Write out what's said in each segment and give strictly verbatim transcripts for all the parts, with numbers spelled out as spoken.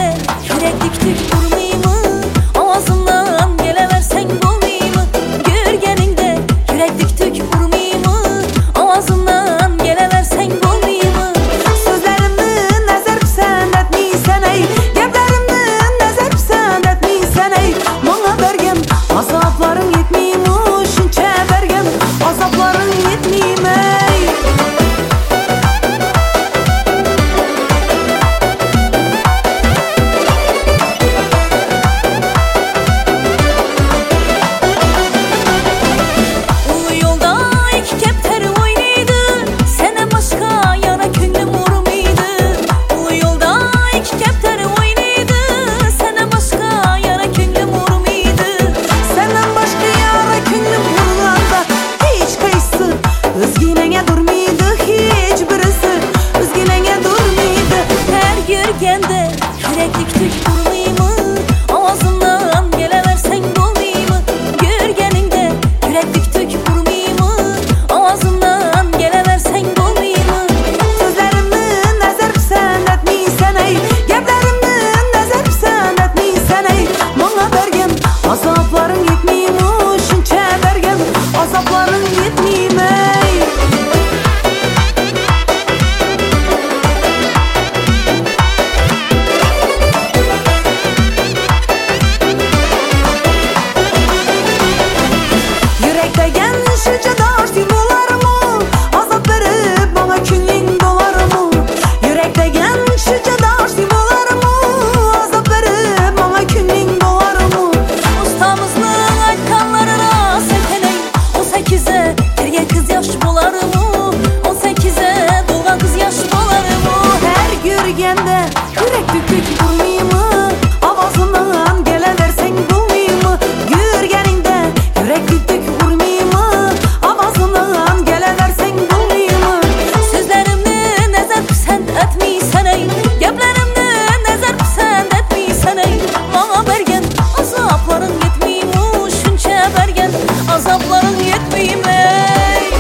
Yürgende yüreklik tük vurmayımı, ağzından geleversen bulmayımı. Yürgeninde yüreklik tük vurmayımı, ağzından geleversen bulmayımı. Sözlerimden nazar pisand etmiysen ey, geplerimden nazar pisand etmiysen ey. Bana bergen azapların yetmiymi, şuncha bergen azapların yetmiymi ey. Özgünenge durmaydı hiç birisi, özgünenge durmaydı. Her yürgende yüreklik tük vurmayımı, ağzından geleversen bulmayımı. Yürgeninde yüreklik tük vurmayımı, ağzından geleversen bulmayımı. Sözlerimden nazar pisand etmiysen ey, geplerimden nazar pisand etmiysen ey. Bana bergen azapların yetmiymi, şuncha bergen azapların yetmiymi ey. Yürek tükük vurmayımı, avazından geleversen bulmayımı. Yürgeninde yürek tükük vurmayımı, avazından geleversen bulmayımı. Sözlerimden nazar pisand etmiysen ey, geplerimden nazar pisand etmiysen ey. Bana bergen azapların yetmiymi, şuncha bergen azapların yetmiymi ey.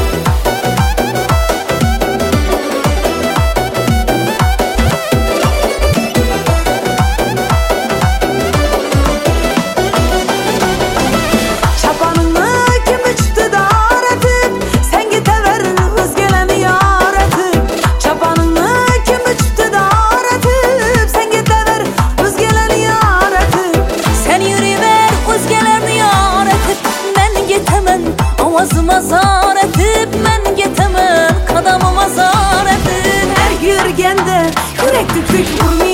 Avazıma zar etip men getemem, kadamıma zar etip. Her yürgende yürek tükük vurmayımı.